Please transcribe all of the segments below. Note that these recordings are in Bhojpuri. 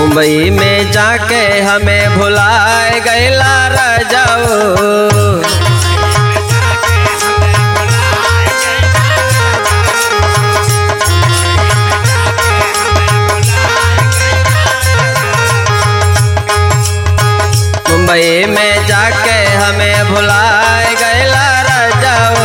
मुंबई में जाके हमें भुलाए गैला रजाऊ। मुंबई में जाके हमें भुलाए गैला रजाऊ।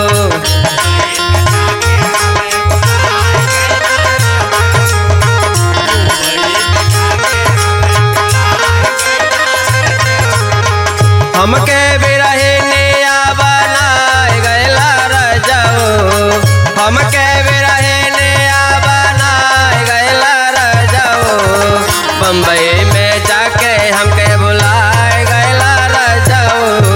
हमके बिरहिनिया बनाए गैला रजाऊ। हमके बिरहिनिया बनाए गैला रजाऊ। बम्बई में जाके हमके भुलाए गैला रजाऊ।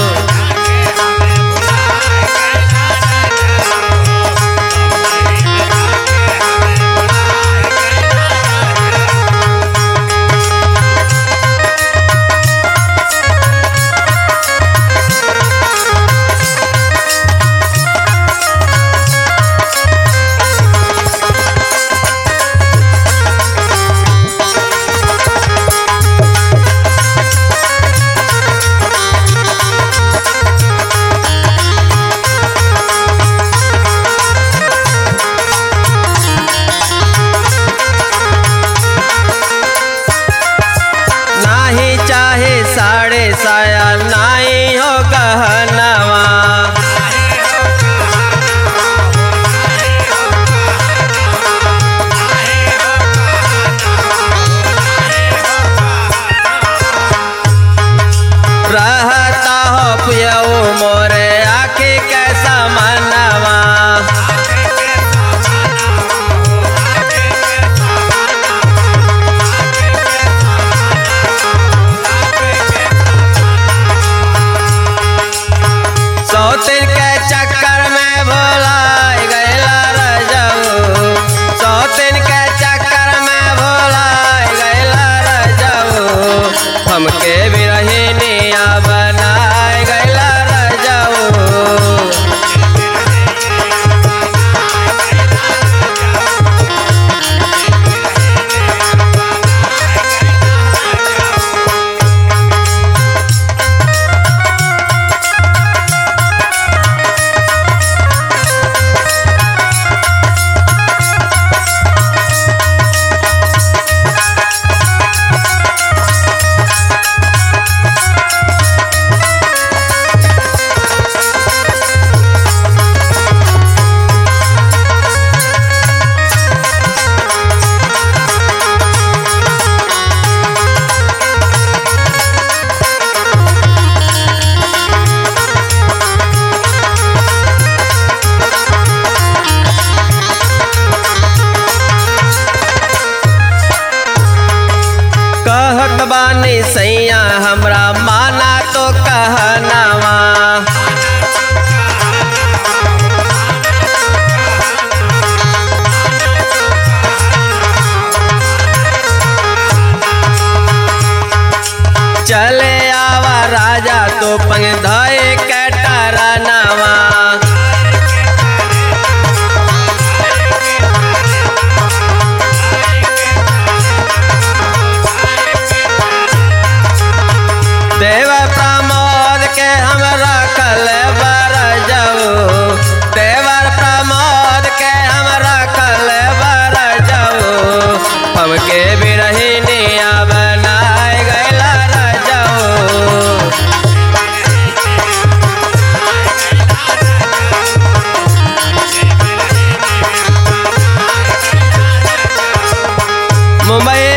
साड़े साया नाई हो गहनवा। रहता हो पियऊ मोरे आखी कैसा मनवा। सौतीन के चक्कर में भुलाए गैला रजाऊ। सौतीन के चक्कर में भुलाए गैला रजाऊ। हमके बिरहिनिया बनाए गैला रजाऊ। कहत बानी सैया हमरा माना तो कहनावा। चले आवा राजा तो पंग धए के टरनावा। देवर प्रमोद के हम रखल बरजाऊ। देवर प्रमोद के हम रखल बरजाऊ। हमके बिरहिनिया बनाए गैला रजाऊ। मुंबई